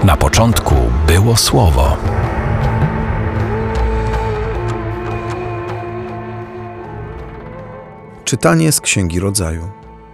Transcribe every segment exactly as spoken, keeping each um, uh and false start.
Na początku było Słowo. Czytanie z Księgi Rodzaju.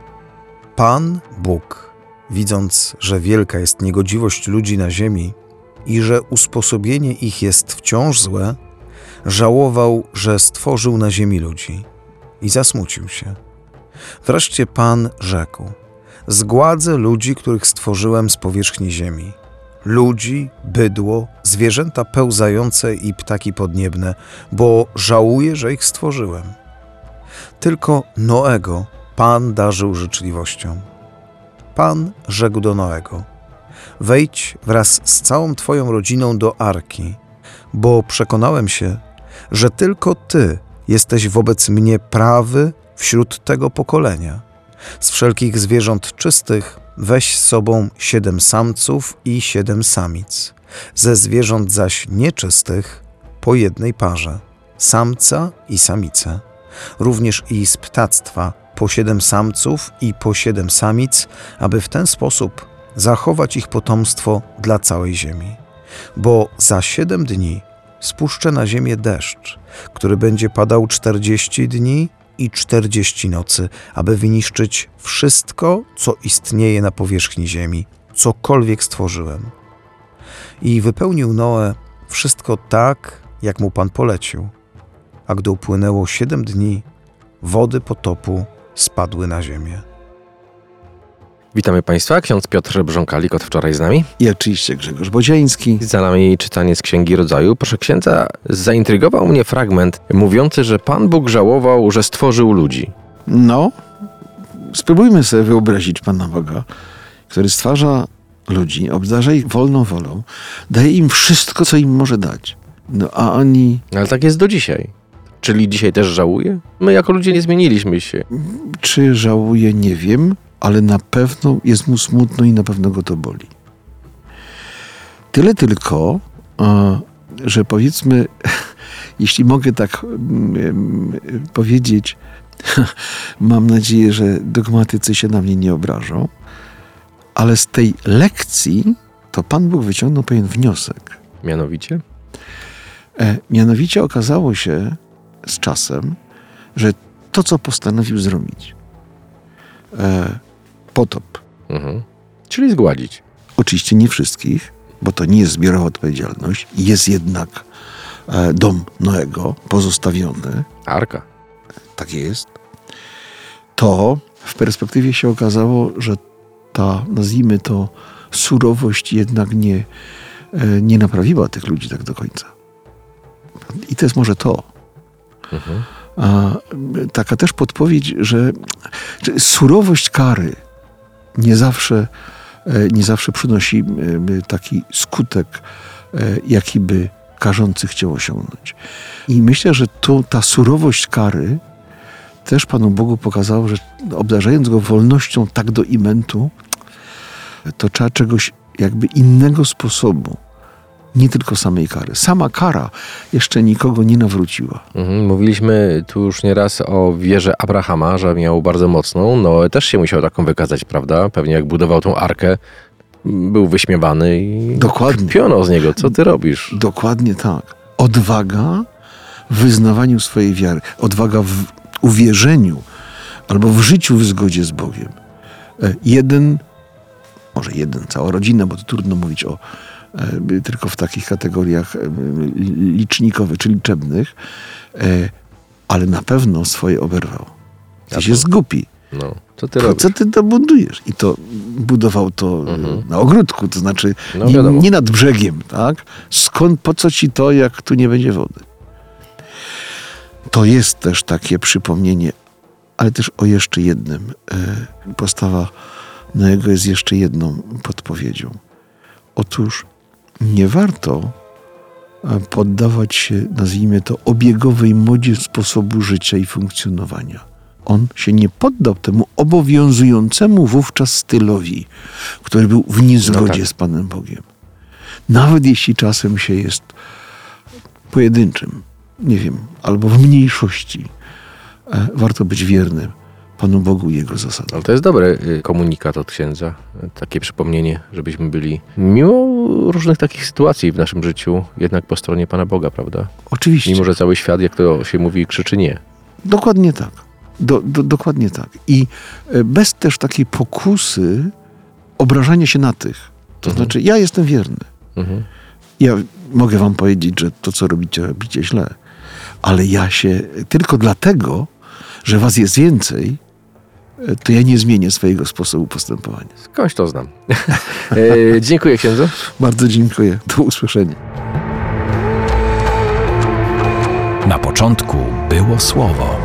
Pan Bóg, widząc, że wielka jest niegodziwość ludzi na ziemi i że usposobienie ich jest wciąż złe, żałował, że stworzył na ziemi ludzi i zasmucił się. Wreszcie Pan rzekł: zgładzę ludzi, których stworzyłem z powierzchni ziemi. Ludzi, bydło, zwierzęta pełzające i ptaki podniebne, bo żałuję, że ich stworzyłem. Tylko Noego Pan darzył życzliwością. Pan rzekł do Noego: wejdź wraz z całą twoją rodziną do arki, bo przekonałem się, że tylko ty jesteś wobec mnie prawy wśród tego pokolenia. Z wszelkich zwierząt czystych weź z sobą siedem samców i siedem samic. Ze zwierząt zaś nieczystych po jednej parze, samca i samicę. Również i z ptactwa po siedem samców i po siedem samic, aby w ten sposób zachować ich potomstwo dla całej ziemi. Bo za siedem dni spuszczę na ziemię deszcz, który będzie padał czterdzieści dni i czterdzieści nocy, aby wyniszczyć wszystko, co istnieje na powierzchni ziemi, cokolwiek stworzyłem. I wypełnił Noe wszystko tak, jak mu Pan polecił. A gdy upłynęło siedem dni, wody potopu spadły na ziemię. Witamy Państwa, ksiądz Piotr Brząkalik od wczoraj z nami. I oczywiście Grzegorz Bodziański. Za nami czytanie z Księgi Rodzaju. Proszę księdza, zaintrygował mnie fragment mówiący, że Pan Bóg żałował, że stworzył ludzi. No, spróbujmy sobie wyobrazić Pana Boga, który stwarza ludzi, obdarza ich wolną wolą, daje im wszystko, co im może dać. No a oni... Ale tak jest do dzisiaj. Czyli dzisiaj też żałuje? My jako ludzie nie zmieniliśmy się. Czy żałuje, nie wiem, ale na pewno jest mu smutno i na pewno go to boli. Tyle tylko, że powiedzmy, jeśli mogę tak powiedzieć, mam nadzieję, że dogmatycy się na mnie nie obrażą, ale z tej lekcji to Pan Bóg wyciągnął pewien wniosek. Mianowicie? E, mianowicie okazało się z czasem, że to, co postanowił zrobić, e, potop. Mhm. Czyli zgładzić. Oczywiście nie wszystkich, bo to nie jest zbiorowa odpowiedzialność. Jest jednak e, dom Noego pozostawiony. Arka. Tak jest. To w perspektywie się okazało, że ta, nazwijmy to, surowość jednak nie, e, nie naprawiła tych ludzi tak do końca. I to jest może to. Mhm. A, taka też podpowiedź, że, że surowość kary nie zawsze, nie zawsze przynosi taki skutek, jaki by karzący chciał osiągnąć. I myślę, że tu ta surowość kary też Panu Bogu pokazało, że obdarzając go wolnością tak do imentu, to trzeba czegoś jakby innego sposobu. Nie tylko samej kary. Sama kara jeszcze nikogo nie nawróciła. Mhm, mówiliśmy tu już nieraz o wierze Abrahama, że miał bardzo mocną. No też się musiał taką wykazać, prawda? Pewnie jak budował tą arkę, był wyśmiewany i Dokładnie. Kpiono z niego. Co ty robisz? Dokładnie tak. Odwaga w wyznawaniu swojej wiary. Odwaga w uwierzeniu albo w życiu w zgodzie z Bogiem. Jeden, może jeden, cała rodzina, bo to trudno mówić o tylko w takich kategoriach licznikowych czy liczebnych, ale na pewno swoje oberwał. Ty się zgubi. No, co ty robisz? Co ty to budujesz? I to budował to mhm. na ogródku, to znaczy no, nie, nie nad brzegiem, tak? Skąd, po co ci to, jak tu nie będzie wody? To jest też takie przypomnienie, ale też o jeszcze jednym. Postawa Noego jest jeszcze jedną podpowiedzią. Otóż nie warto poddawać się, nazwijmy to, obiegowej modzie sposobu życia i funkcjonowania. On się nie poddał temu obowiązującemu wówczas stylowi, który był w niezgodzie no tak. z Panem Bogiem. Nawet jeśli czasem się jest pojedynczym, nie wiem, albo w mniejszości, warto być wiernym Panu Bogu i Jego zasadom. Ale to jest dobry y, komunikat od księdza, takie przypomnienie, żebyśmy byli mimo różnych takich sytuacji w naszym życiu jednak po stronie Pana Boga, prawda? Oczywiście. Mimo, że cały świat, jak to się mówi, krzyczy nie. Dokładnie tak. Do, do, dokładnie tak. I e, bez też takiej pokusy obrażania się na tych. To Mhm. znaczy, ja jestem wierny. Mhm. Ja mogę wam powiedzieć, że to, co robicie, robicie źle. Ale ja się tylko dlatego, że was jest więcej, e, to ja nie zmienię swojego sposobu postępowania. Skądś to znam. e, dziękuję księdzu. Bardzo dziękuję. Do usłyszenia. Na początku było Słowo.